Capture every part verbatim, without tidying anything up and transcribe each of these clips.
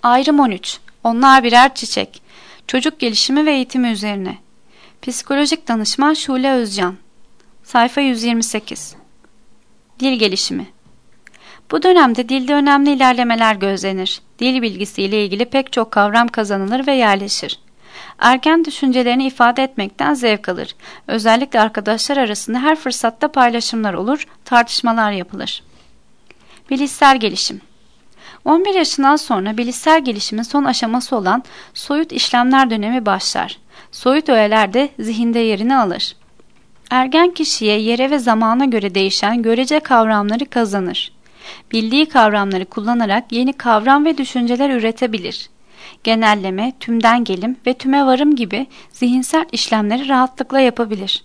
Ayrım on üç. Onlar birer çiçek. Çocuk gelişimi ve eğitimi üzerine. Psikolojik danışman Şule Özcan. Sayfa yüz yirmi sekiz. Dil gelişimi. Bu dönemde dilde önemli ilerlemeler gözlenir. Dil bilgisiyle ilgili pek çok kavram kazanılır ve yerleşir. Ergen düşüncelerini ifade etmekten zevk alır. Özellikle arkadaşlar arasında her fırsatta paylaşımlar olur, tartışmalar yapılır. Bilişsel gelişim. on bir yaşından sonra bilişsel gelişimin son aşaması olan soyut işlemler dönemi başlar. Soyut öğeler de zihinde yerini alır. Ergen kişiye yere ve zamana göre değişen görece kavramları kazanır. Bildiği kavramları kullanarak yeni kavram ve düşünceler üretebilir. Genelleme, tümden gelim ve tüme varım gibi zihinsel işlemleri rahatlıkla yapabilir.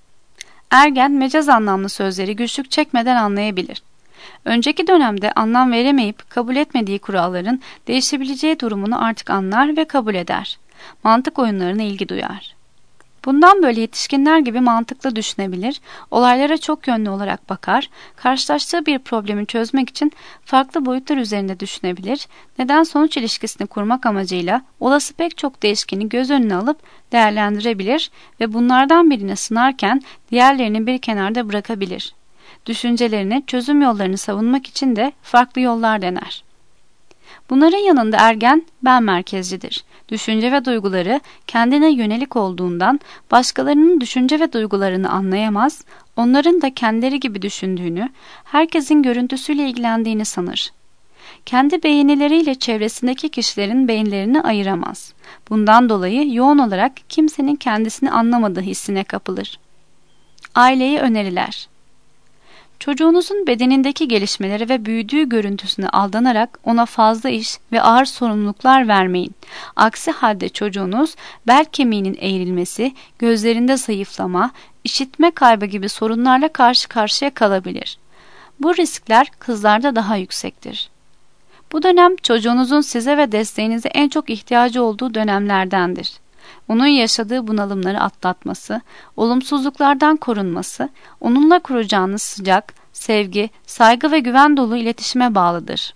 Ergen mecaz anlamlı sözleri güçlük çekmeden anlayabilir. Önceki dönemde anlam veremeyip kabul etmediği kuralların değişebileceği durumunu artık anlar ve kabul eder. Mantık oyunlarına ilgi duyar. Bundan böyle yetişkinler gibi mantıklı düşünebilir, olaylara çok yönlü olarak bakar, karşılaştığı bir problemi çözmek için farklı boyutlar üzerinde düşünebilir, neden-sonuç ilişkisini kurmak amacıyla olası pek çok değişkeni göz önüne alıp değerlendirebilir ve bunlardan birini sınarken diğerlerini bir kenarda bırakabilir. Düşüncelerini, çözüm yollarını savunmak için de farklı yollar dener. Bunların yanında ergen ben merkezcidir. Düşünce ve duyguları kendine yönelik olduğundan başkalarının düşünce ve duygularını anlayamaz, onların da kendileri gibi düşündüğünü, herkesin görüntüsüyle ilgilendiğini sanır. Kendi beğenileriyle çevresindeki kişilerin beğenilerini ayıramaz. Bundan dolayı yoğun olarak kimsenin kendisini anlamadığı hissine kapılır. Aileye öneriler. Çocuğunuzun bedenindeki gelişmeleri ve büyüdüğü görüntüsüne aldanarak ona fazla iş ve ağır sorumluluklar vermeyin. Aksi halde çocuğunuz bel kemiğinin eğrilmesi, gözlerinde zayıflama, işitme kaybı gibi sorunlarla karşı karşıya kalabilir. Bu riskler kızlarda daha yüksektir. Bu dönem çocuğunuzun size ve desteğinize en çok ihtiyacı olduğu dönemlerdendir. Onun yaşadığı bunalımları atlatması, olumsuzluklardan korunması, onunla kuracağınız sıcak, sevgi, saygı ve güven dolu iletişime bağlıdır.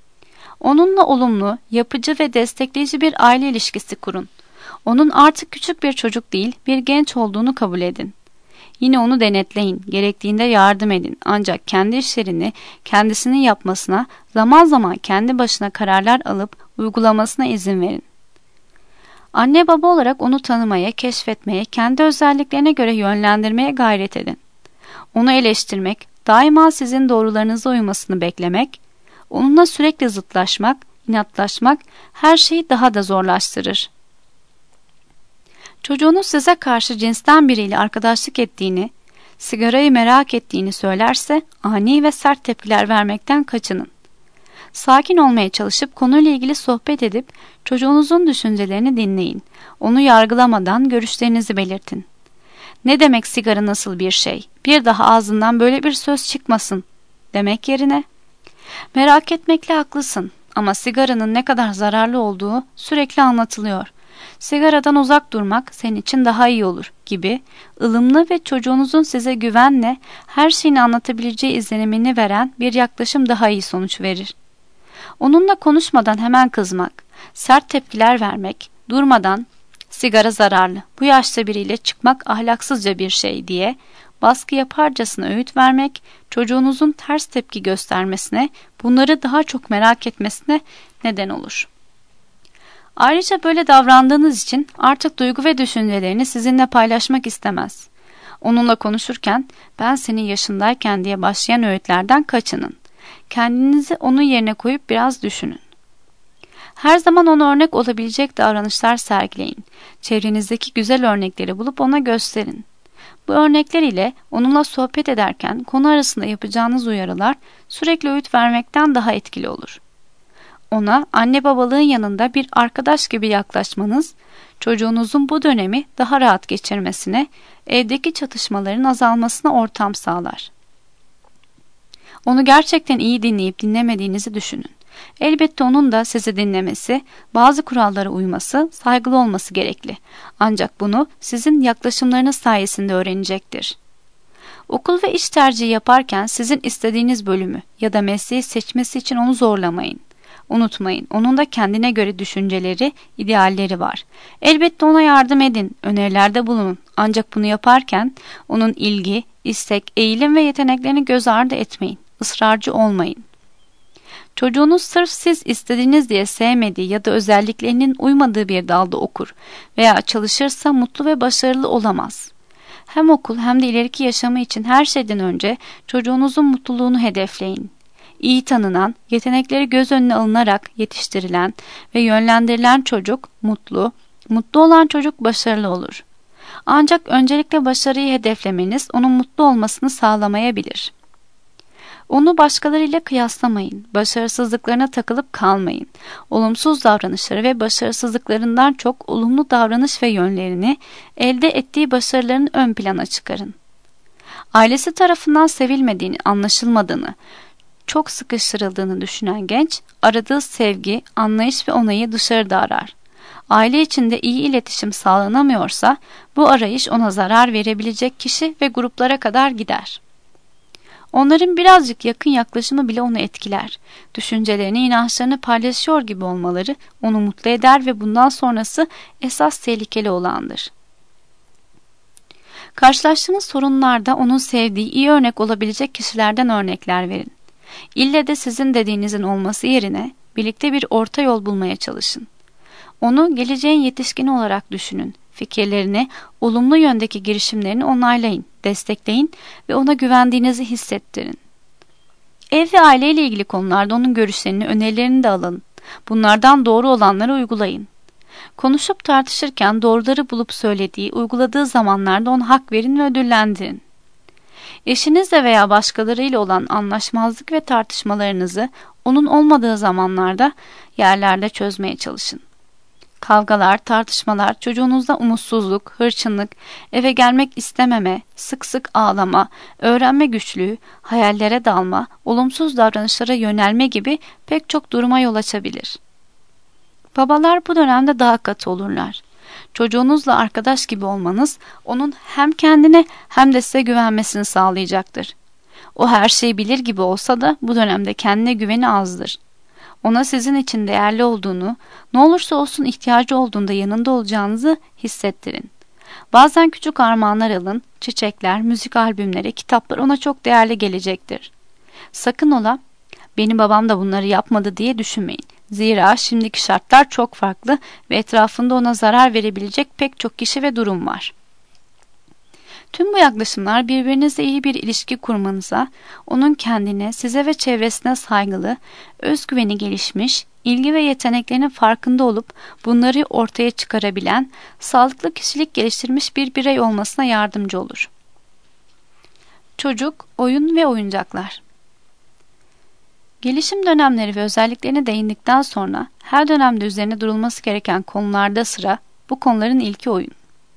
Onunla olumlu, yapıcı ve destekleyici bir aile ilişkisi kurun. Onun artık küçük bir çocuk değil, bir genç olduğunu kabul edin. Yine onu denetleyin, gerektiğinde yardım edin. Ancak kendi işlerini kendisinin yapmasına, zaman zaman kendi başına kararlar alıp uygulamasına izin verin. Anne baba olarak onu tanımaya, keşfetmeye, kendi özelliklerine göre yönlendirmeye gayret edin. Onu eleştirmek, daima sizin doğrularınıza uymasını beklemek, onunla sürekli zıtlaşmak, inatlaşmak her şeyi daha da zorlaştırır. Çocuğunuz size karşı cinsten biriyle arkadaşlık ettiğini, sigarayı merak ettiğini söylerse ani ve sert tepkiler vermekten kaçının. Sakin olmaya çalışıp konuyla ilgili sohbet edip çocuğunuzun düşüncelerini dinleyin. Onu yargılamadan görüşlerinizi belirtin. Ne demek sigara nasıl bir şey? Bir daha ağzından böyle bir söz çıkmasın demek yerine merak etmekle haklısın ama sigaranın ne kadar zararlı olduğu sürekli anlatılıyor. Sigaradan uzak durmak senin için daha iyi olur gibi ılımlı ve çocuğunuzun size güvenle her şeyini anlatabileceği izlenimini veren bir yaklaşım daha iyi sonuç verir. Onunla konuşmadan hemen kızmak, sert tepkiler vermek, durmadan sigara zararlı, bu yaşta biriyle çıkmak ahlaksızca bir şey diye baskı yaparcasına öğüt vermek, çocuğunuzun ters tepki göstermesine, bunları daha çok merak etmesine neden olur. Ayrıca böyle davrandığınız için artık duygu ve düşüncelerini sizinle paylaşmak istemez. Onunla konuşurken ben senin yaşındayken diye başlayan öğütlerden kaçının. Kendinizi onun yerine koyup biraz düşünün. Her zaman ona örnek olabilecek davranışlar sergileyin. Çevrenizdeki güzel örnekleri bulup ona gösterin. Bu örnekler ile onunla sohbet ederken konu arasında yapacağınız uyarılar sürekli öğüt vermekten daha etkili olur. Ona anne babalığın yanında bir arkadaş gibi yaklaşmanız, çocuğunuzun bu dönemi daha rahat geçirmesine, evdeki çatışmaların azalmasına ortam sağlar. Onu gerçekten iyi dinleyip dinlemediğinizi düşünün. Elbette onun da sizi dinlemesi, bazı kurallara uyması, saygılı olması gerekli. Ancak bunu sizin yaklaşımlarınız sayesinde öğrenecektir. Okul ve iş tercihi yaparken sizin istediğiniz bölümü ya da mesleği seçmesi için onu zorlamayın. Unutmayın, onun da kendine göre düşünceleri, idealleri var. Elbette ona yardım edin, önerilerde bulunun. Ancak bunu yaparken onun ilgi, istek, eğilim ve yeteneklerini göz ardı etmeyin. Israrcı olmayın. Çocuğunuz sırf siz istediğiniz diye sevmediği ya da özelliklerinin uymadığı bir dalda okur veya çalışırsa mutlu ve başarılı olamaz. Hem okul hem de ileriki yaşamı için her şeyden önce çocuğunuzun mutluluğunu hedefleyin. İyi tanınan, yetenekleri göz önüne alınarak yetiştirilen ve yönlendirilen çocuk mutlu, mutlu olan çocuk başarılı olur. Ancak öncelikle başarıyı hedeflemeniz onun mutlu olmasını sağlamayabilir. Onu başkalarıyla kıyaslamayın. Başarısızlıklarına takılıp kalmayın. Olumsuz davranışları ve başarısızlıklarından çok olumlu davranış ve yönlerini, elde ettiği başarıların ön plana çıkarın. Ailesi tarafından sevilmediğini, anlaşılmadığını, çok sıkıştırıldığını düşünen genç, aradığı sevgi, anlayış ve onayı dışarıda arar. Aile içinde iyi iletişim sağlanamıyorsa, bu arayış ona zarar verebilecek kişi ve gruplara kadar gider. Onların birazcık yakın yaklaşımı bile onu etkiler. Düşüncelerini, inançlarını paylaşıyor gibi olmaları onu mutlu eder ve bundan sonrası esas tehlikeli olandır. Karşılaştığınız sorunlarda onun sevdiği, iyi örnek olabilecek kişilerden örnekler verin. İlle de sizin dediğinizin olması yerine birlikte bir orta yol bulmaya çalışın. Onu geleceğin yetişkini olarak düşünün. Fikirlerini, olumlu yöndeki girişimlerini onaylayın, destekleyin ve ona güvendiğinizi hissettirin. Ev ve aileyle ilgili konularda onun görüşlerini, önerilerini de alın. Bunlardan doğru olanları uygulayın. Konuşup tartışırken doğruları bulup söylediği, uyguladığı zamanlarda ona hak verin ve ödüllendirin. Eşinizle veya başkalarıyla olan anlaşmazlık ve tartışmalarınızı onun olmadığı zamanlarda, yerlerde çözmeye çalışın. Kavgalar, tartışmalar, çocuğunuzda umutsuzluk, hırçınlık, eve gelmek istememe, sık sık ağlama, öğrenme güçlüğü, hayallere dalma, olumsuz davranışlara yönelme gibi pek çok duruma yol açabilir. Babalar bu dönemde daha katı olurlar. Çocuğunuzla arkadaş gibi olmanız, onun hem kendine hem de size güvenmesini sağlayacaktır. O her şeyi bilir gibi olsa da bu dönemde kendine güveni azdır. Ona sizin için değerli olduğunu, ne olursa olsun ihtiyacı olduğunda yanında olacağınızı hissettirin. Bazen küçük armağanlar alın, çiçekler, müzik albümleri, kitaplar ona çok değerli gelecektir. Sakın ola, benim babam da bunları yapmadı diye düşünmeyin. Zira şimdiki şartlar çok farklı ve etrafında ona zarar verebilecek pek çok kişi ve durum var. Tüm bu yaklaşımlar birbirinizle iyi bir ilişki kurmanıza, onun kendine, size ve çevresine saygılı, özgüveni gelişmiş, ilgi ve yeteneklerinin farkında olup bunları ortaya çıkarabilen, sağlıklı kişilik geliştirmiş bir birey olmasına yardımcı olur. Çocuk, oyun ve oyuncaklar. Gelişim dönemleri ve özelliklerine değindikten sonra her dönemde üzerine durulması gereken konularda sıra bu konuların ilki oyun.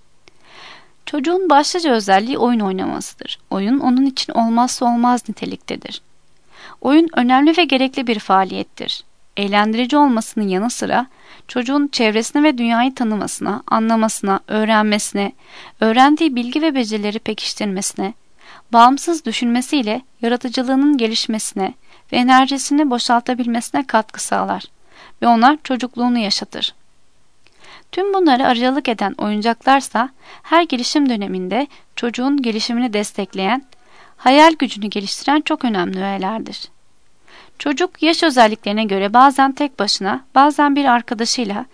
Çocuğun başlıca özelliği oyun oynamasıdır. Oyun onun için olmazsa olmaz niteliktedir. Oyun önemli ve gerekli bir faaliyettir. Eğlendirici olmasının yanı sıra çocuğun çevresini ve dünyayı tanımasına, anlamasına, öğrenmesine, öğrendiği bilgi ve becerileri pekiştirmesine, bağımsız düşünmesiyle yaratıcılığının gelişmesine ve enerjisini boşaltabilmesine katkı sağlar ve ona çocukluğunu yaşatır. Tüm bunları aracılık eden oyuncaklarsa her gelişim döneminde çocuğun gelişimini destekleyen, hayal gücünü geliştiren çok önemli öğelerdir. Çocuk yaş özelliklerine göre bazen tek başına, bazen bir arkadaşıyla,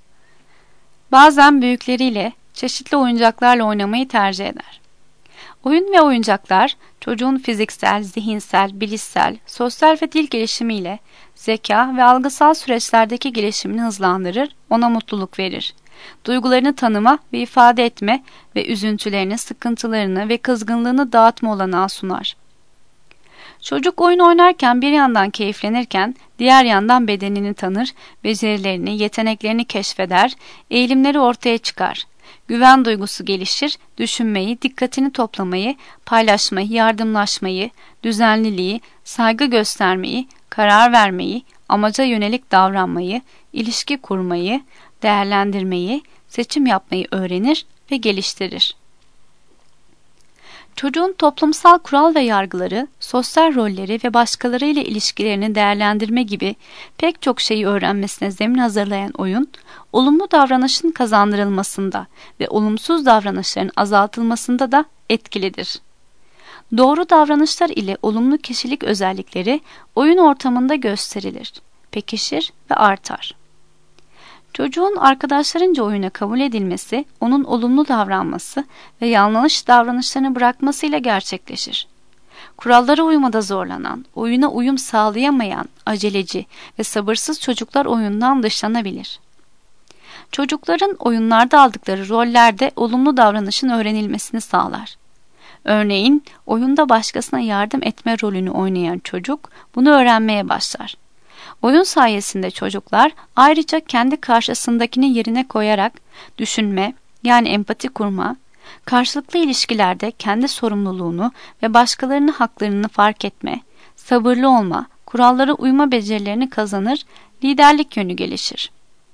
bazen büyükleriyle çeşitli oyuncaklarla oynamayı tercih eder. Oyun ve oyuncaklar çocuğun fiziksel, zihinsel, bilişsel, sosyal ve dil gelişimiyle zeka ve algısal süreçlerdeki gelişimini hızlandırır, ona mutluluk verir. Duygularını tanıma ve ifade etme ve üzüntülerini, sıkıntılarını ve kızgınlığını dağıtma olanağı sunar. Çocuk oyun oynarken bir yandan keyiflenirken diğer yandan bedenini tanır, becerilerini, yeteneklerini keşfeder, eğilimleri ortaya çıkar. Güven duygusu gelişir, düşünmeyi, dikkatini toplamayı, paylaşmayı, yardımlaşmayı, düzenliliği, saygı göstermeyi, karar vermeyi, amaca yönelik davranmayı, ilişki kurmayı, değerlendirmeyi, seçim yapmayı öğrenir ve geliştirir. Çocuğun toplumsal kural ve yargıları, sosyal rolleri ve başkalarıyla ilişkilerini değerlendirme gibi pek çok şeyi öğrenmesine zemin hazırlayan oyun, olumlu davranışın kazandırılmasında ve olumsuz davranışların azaltılmasında da etkilidir. Doğru davranışlar ile olumlu kişilik özellikleri oyun ortamında gösterilir, pekişir ve artar. Çocuğun arkadaşlarınca oyuna kabul edilmesi, onun olumlu davranması ve yanlış davranışlarını bırakmasıyla gerçekleşir. Kurallara uymada zorlanan, oyuna uyum sağlayamayan, aceleci ve sabırsız çocuklar oyundan dışlanabilir. Çocukların oyunlarda aldıkları rollerde olumlu davranışın öğrenilmesini sağlar. Örneğin, oyunda başkasına yardım etme rolünü oynayan çocuk bunu öğrenmeye başlar. Oyun sayesinde çocuklar ayrıca kendi karşısındakini yerine koyarak düşünme, yani empati kurma, karşılıklı ilişkilerde kendi sorumluluğunu ve başkalarının haklarını fark etme, sabırlı olma, kurallara uyma becerilerini kazanır, liderlik yönü gelişir.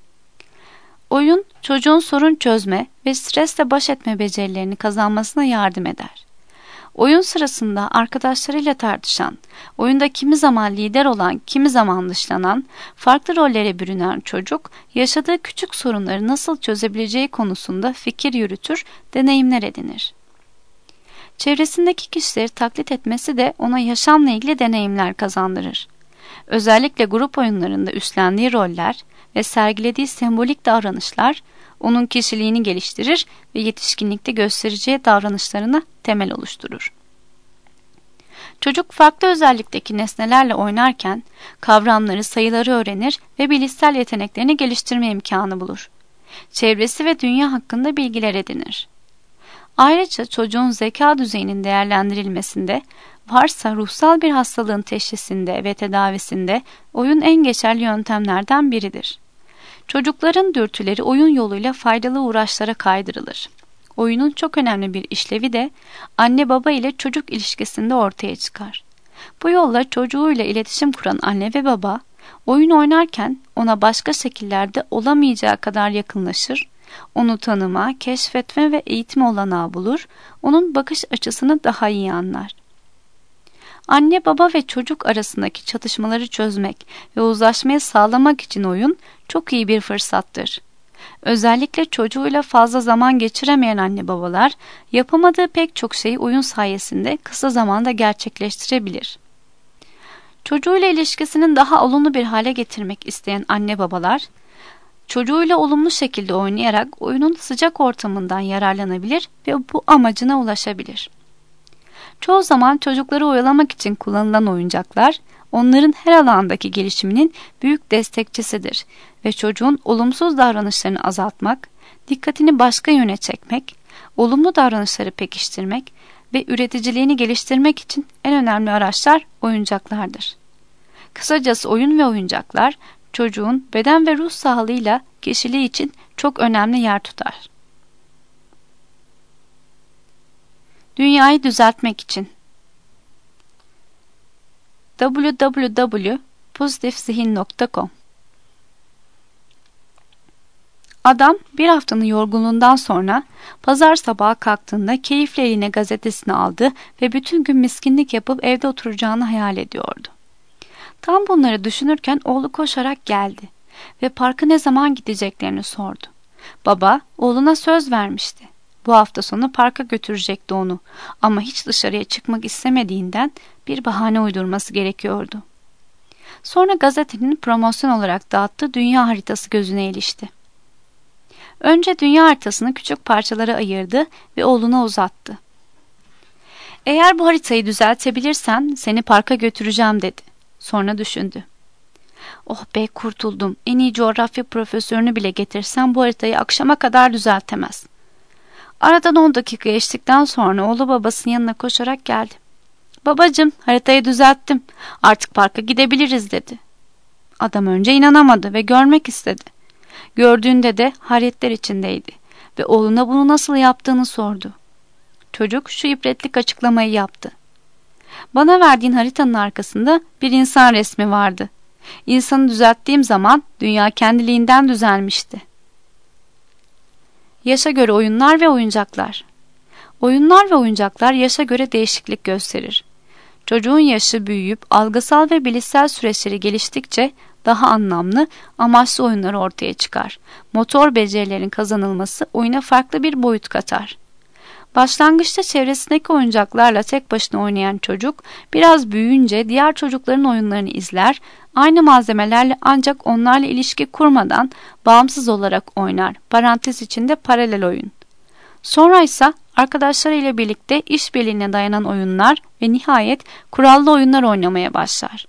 Oyun, çocuğun sorun çözme ve stresle baş etme becerilerini kazanmasına yardım eder. Oyun sırasında arkadaşlarıyla tartışan, oyunda kimi zaman lider olan, kimi zaman dışlanan, farklı rollere bürünen çocuk, yaşadığı küçük sorunları nasıl çözebileceği konusunda fikir yürütür, deneyimler edinir. Çevresindeki kişileri taklit etmesi de ona yaşamla ilgili deneyimler kazandırır. Özellikle grup oyunlarında üstlendiği roller ve sergilediği sembolik davranışlar, onun kişiliğini geliştirir ve yetişkinlikte göstereceği davranışlarına temel oluşturur. Çocuk farklı özellikteki nesnelerle oynarken kavramları, sayıları öğrenir ve bilişsel yeteneklerini geliştirme imkanı bulur. Çevresi ve dünya hakkında bilgiler edinir. Ayrıca çocuğun zeka düzeyinin değerlendirilmesinde, varsa ruhsal bir hastalığın teşhisinde ve tedavisinde oyun en geçerli yöntemlerden biridir. Çocukların dürtüleri oyun yoluyla faydalı uğraşlara kaydırılır. Oyunun çok önemli bir işlevi de anne baba ile çocuk ilişkisinde ortaya çıkar. Bu yolla çocuğuyla iletişim kuran anne ve baba, oyun oynarken ona başka şekillerde olamayacağı kadar yakınlaşır, onu tanıma, keşfetme ve eğitme olanağı bulur, onun bakış açısını daha iyi anlar. Anne baba ve çocuk arasındaki çatışmaları çözmek ve uzlaşmayı sağlamak için oyun çok iyi bir fırsattır. Özellikle çocuğuyla fazla zaman geçiremeyen anne babalar yapamadığı pek çok şeyi oyun sayesinde kısa zamanda gerçekleştirebilir. Çocuğuyla ilişkisinin daha olumlu bir hale getirmek isteyen anne babalar, çocuğuyla olumlu şekilde oynayarak oyunun sıcak ortamından yararlanabilir ve bu amacına ulaşabilir. Çoğu zaman çocukları oyalamak için kullanılan oyuncaklar, onların her alandaki gelişiminin büyük destekçisidir ve çocuğun olumsuz davranışlarını azaltmak, dikkatini başka yöne çekmek, olumlu davranışları pekiştirmek ve üreticiliğini geliştirmek için en önemli araçlar oyuncaklardır. Kısacası oyun ve oyuncaklar, çocuğun beden ve ruh sağlığıyla kişiliği için çok önemli yer tutar. Dünyayı düzeltmek için double-u double-u double-u nokta pozitif zihin nokta com Adam bir haftanın yorgunluğundan sonra pazar sabahı kalktığında keyifle eline gazetesini aldı ve bütün gün miskinlik yapıp evde oturacağını hayal ediyordu. Tam bunları düşünürken oğlu koşarak geldi ve parka ne zaman gideceklerini sordu. Baba oğluna söz vermişti. Bu hafta sonu parka götürecekti onu ama hiç dışarıya çıkmak istemediğinden bir bahane uydurması gerekiyordu. Sonra gazetenin promosyon olarak dağıttığı dünya haritası gözüne ilişti. Önce dünya haritasını küçük parçalara ayırdı ve oğluna uzattı. "Eğer bu haritayı düzeltebilirsen seni parka götüreceğim," dedi. Sonra düşündü. "Oh be, kurtuldum. En iyi coğrafya profesörünü bile getirsem bu haritayı akşama kadar düzeltemez." Aradan on dakika geçtikten sonra oğlu babasının yanına koşarak geldi. "Babacığım, haritayı düzelttim. Artık parka gidebiliriz," dedi. Adam önce inanamadı ve görmek istedi. Gördüğünde de hayretler içindeydi ve oğluna bunu nasıl yaptığını sordu. Çocuk şu ibretlik açıklamayı yaptı. "Bana verdiğin haritanın arkasında bir insan resmi vardı. İnsanı düzelttiğim zaman dünya kendiliğinden düzelmişti." Yaşa göre oyunlar ve oyuncaklar. Oyunlar ve oyuncaklar yaşa göre değişiklik gösterir. Çocuğun yaşı büyüyüp algısal ve bilişsel süreçleri geliştikçe daha anlamlı, amaçlı oyunlar ortaya çıkar. Motor becerilerin kazanılması oyuna farklı bir boyut katar. Başlangıçta çevresindeki oyuncaklarla tek başına oynayan çocuk, biraz büyüyünce diğer çocukların oyunlarını izler, aynı malzemelerle ancak onlarla ilişki kurmadan bağımsız olarak oynar. Parantez içinde paralel oyun. Sonra ise arkadaşlarıyla birlikte işbirliğine dayanan oyunlar ve nihayet kurallı oyunlar oynamaya başlar.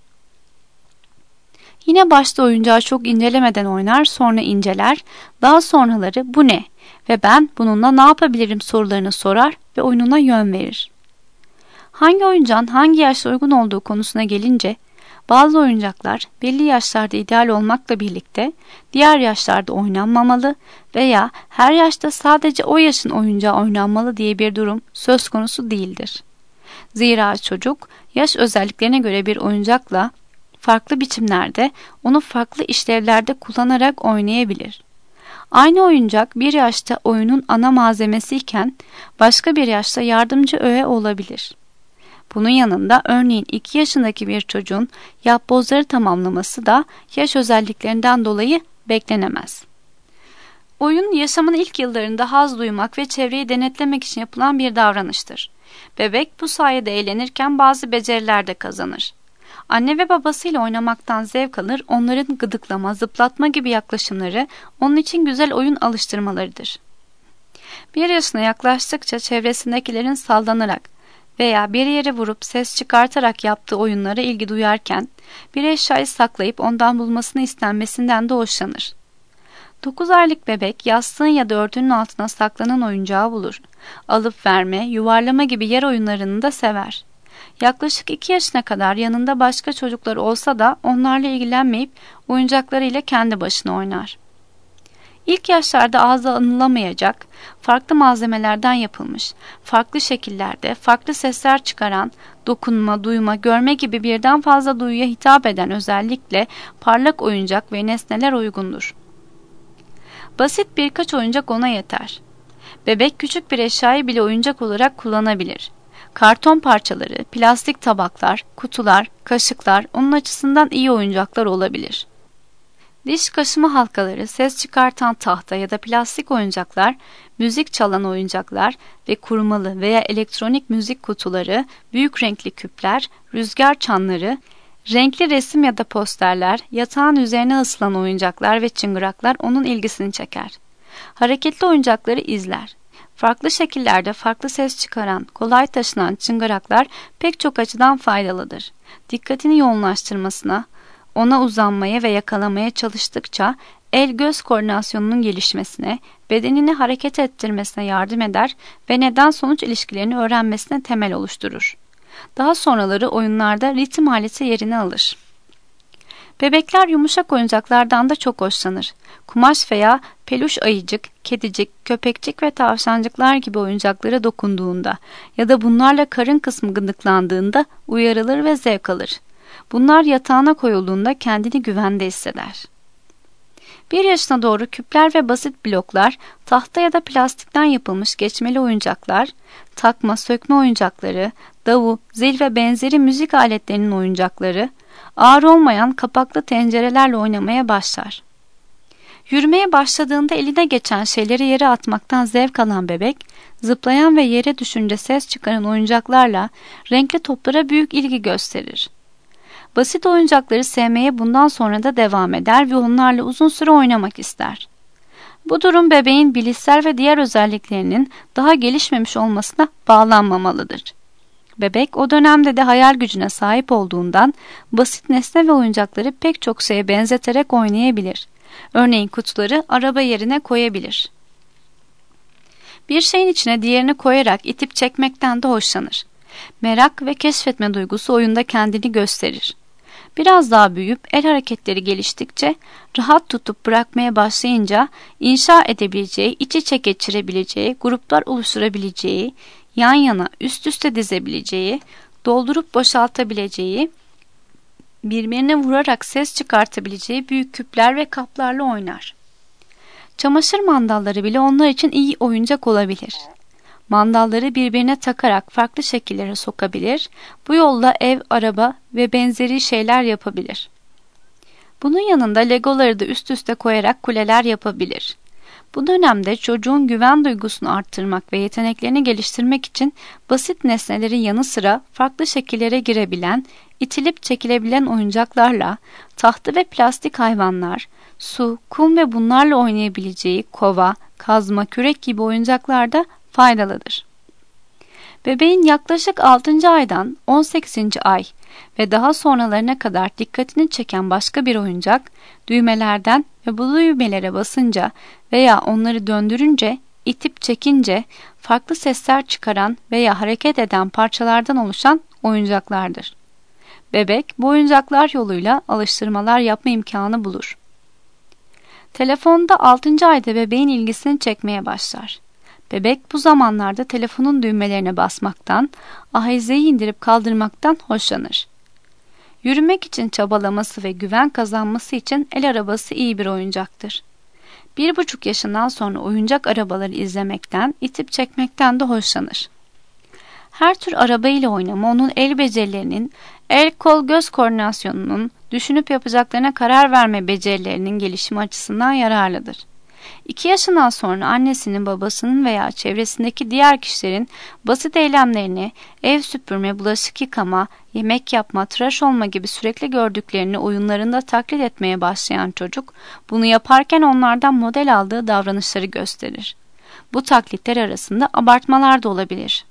Yine başta oyuncağı çok incelemeden oynar, sonra inceler, daha sonraları bu ne ve ben bununla ne yapabilirim sorularını sorar ve oyununa yön verir. Hangi oyuncağın hangi yaşta uygun olduğu konusuna gelince, bazı oyuncaklar belli yaşlarda ideal olmakla birlikte diğer yaşlarda oynanmamalı veya her yaşta sadece o yaşın oyuncağı oynanmalı diye bir durum söz konusu değildir. Zira çocuk yaş özelliklerine göre bir oyuncakla farklı biçimlerde onu farklı işlevlerde kullanarak oynayabilir. Aynı oyuncak bir yaşta oyunun ana malzemesi iken başka bir yaşta yardımcı öğe olabilir. Bunun yanında örneğin iki yaşındaki bir çocuğun yapbozları tamamlaması da yaş özelliklerinden dolayı beklenemez. Oyun, yaşamın ilk yıllarında haz duymak ve çevreyi denetlemek için yapılan bir davranıştır. Bebek bu sayede eğlenirken bazı beceriler de kazanır. Anne ve babasıyla oynamaktan zevk alır, onların gıdıklama, zıplatma gibi yaklaşımları onun için güzel oyun alıştırmalarıdır. Bir yaşına yaklaştıkça çevresindekilerin saldanarak veya bir yere vurup ses çıkartarak yaptığı oyunlara ilgi duyarken bir eşyayı saklayıp ondan bulmasını istenmesinden de hoşlanır. dokuz aylık bebek yastığın ya da örtünün altına saklanan oyuncağı bulur. Alıp verme, yuvarlama gibi yer oyunlarını da sever. Yaklaşık iki yaşına kadar yanında başka çocuklar olsa da onlarla ilgilenmeyip oyuncaklarıyla kendi başına oynar. İlk yaşlarda ağızda anılamayacak, farklı malzemelerden yapılmış, farklı şekillerde, farklı sesler çıkaran, dokunma, duyma, görme gibi birden fazla duyuya hitap eden özellikle parlak oyuncak ve nesneler uygundur. Basit birkaç oyuncak ona yeter. Bebek küçük bir eşyayı bile oyuncak olarak kullanabilir. Karton parçaları, plastik tabaklar, kutular, kaşıklar onun açısından iyi oyuncaklar olabilir. Diş kaşıma halkaları, ses çıkartan tahta ya da plastik oyuncaklar, müzik çalan oyuncaklar ve kurmalı veya elektronik müzik kutuları, büyük renkli küpler, rüzgar çanları, renkli resim ya da posterler, yatağın üzerine asılan oyuncaklar ve çıngıraklar onun ilgisini çeker. Hareketli oyuncakları izler. Farklı şekillerde farklı ses çıkaran, kolay taşınan çıngıraklar pek çok açıdan faydalıdır. Dikkatini yoğunlaştırmasına, ona uzanmaya ve yakalamaya çalıştıkça el-göz koordinasyonunun gelişmesine, bedenini hareket ettirmesine yardım eder ve neden-sonuç ilişkilerini öğrenmesine temel oluşturur. Daha sonraları oyunlarda ritim aleti yerini alır. Bebekler yumuşak oyuncaklardan da çok hoşlanır. Kumaş veya peluş ayıcık, kedicik, köpekçik ve tavşancıklar gibi oyuncaklara dokunduğunda ya da bunlarla karın kısmı gıdıklandığında uyarılır ve zevk alır. Bunlar yatağına koyulduğunda kendini güvende hisseder. Bir yaşına doğru küpler ve basit bloklar, tahta ya da plastikten yapılmış geçmeli oyuncaklar, takma, sökme oyuncakları, davul, zil ve benzeri müzik aletlerinin oyuncakları, ağır olmayan kapaklı tencerelerle oynamaya başlar. Yürümeye başladığında eline geçen şeyleri yere atmaktan zevk alan bebek, zıplayan ve yere düşünce ses çıkaran oyuncaklarla renkli toplara büyük ilgi gösterir. Basit oyuncakları sevmeye bundan sonra da devam eder ve onlarla uzun süre oynamak ister. Bu durum bebeğin bilişsel ve diğer özelliklerinin daha gelişmemiş olmasına bağlanmamalıdır. Bebek o dönemde de hayal gücüne sahip olduğundan basit nesne ve oyuncakları pek çok şeye benzeterek oynayabilir. Örneğin kutuları araba yerine koyabilir. Bir şeyin içine diğerini koyarak itip çekmekten de hoşlanır. Merak ve keşfetme duygusu oyunda kendini gösterir. Biraz daha büyüyüp el hareketleri geliştikçe, rahat tutup bırakmaya başlayınca inşa edebileceği, iç içe geçirebileceği, gruplar oluşturabileceği, yan yana üst üste dizebileceği, doldurup boşaltabileceği, birbirine vurarak ses çıkartabileceği büyük küpler ve kaplarla oynar. Çamaşır mandalları bile onlar için iyi oyuncak olabilir. Mandalları birbirine takarak farklı şekillere sokabilir, bu yolla ev, araba ve benzeri şeyler yapabilir. Bunun yanında legoları da üst üste koyarak kuleler yapabilir. Bu dönemde çocuğun güven duygusunu arttırmak ve yeteneklerini geliştirmek için basit nesnelerin yanı sıra farklı şekillere girebilen, itilip çekilebilen oyuncaklarla, tahta ve plastik hayvanlar, su, kum ve bunlarla oynayabileceği kova, kazma, kürek gibi oyuncaklar da faydalıdır. Bebeğin yaklaşık altıncı aydan on sekizinci ay ve daha sonralarına kadar dikkatini çeken başka bir oyuncak, düğmelerden ve bu düğmelere basınca veya onları döndürünce, itip çekince farklı sesler çıkaran veya hareket eden parçalardan oluşan oyuncaklardır. Bebek bu oyuncaklar yoluyla alıştırmalar yapma imkanı bulur. Telefonda altıncı ayda bebeğin ilgisini çekmeye başlar. Bebek bu zamanlarda telefonun düğmelerine basmaktan, ahizeyi indirip kaldırmaktan hoşlanır. Yürümek için çabalaması ve güven kazanması için el arabası iyi bir oyuncaktır. Bir buçuk yaşından sonra oyuncak arabaları izlemekten, itip çekmekten de hoşlanır. Her tür araba ile oynama onun el becerilerinin, el kol göz koordinasyonunun, düşünüp yapacaklarına karar verme becerilerinin gelişimi açısından yararlıdır. İki yaşından sonra annesinin, babasının veya çevresindeki diğer kişilerin basit eylemlerini, ev süpürme, bulaşık yıkama, yemek yapma, tıraş olma gibi sürekli gördüklerini oyunlarında taklit etmeye başlayan çocuk, bunu yaparken onlardan model aldığı davranışları gösterir. Bu taklitler arasında abartmalar da olabilir.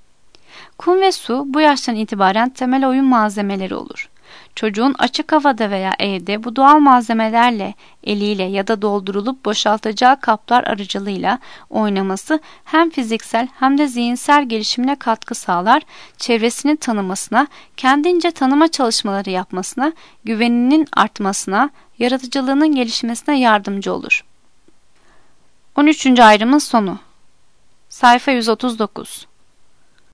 Kum ve su bu yaştan itibaren temel oyun malzemeleri olur. Çocuğun açık havada veya evde bu doğal malzemelerle eliyle ya da doldurulup boşaltacağı kaplar aracılığıyla oynaması hem fiziksel hem de zihinsel gelişimine katkı sağlar, çevresini tanımasına, kendince tanıma çalışmaları yapmasına, güveninin artmasına, yaratıcılığının gelişmesine yardımcı olur. on üçüncü ayrımın sonu. Sayfa yüz otuz dokuz.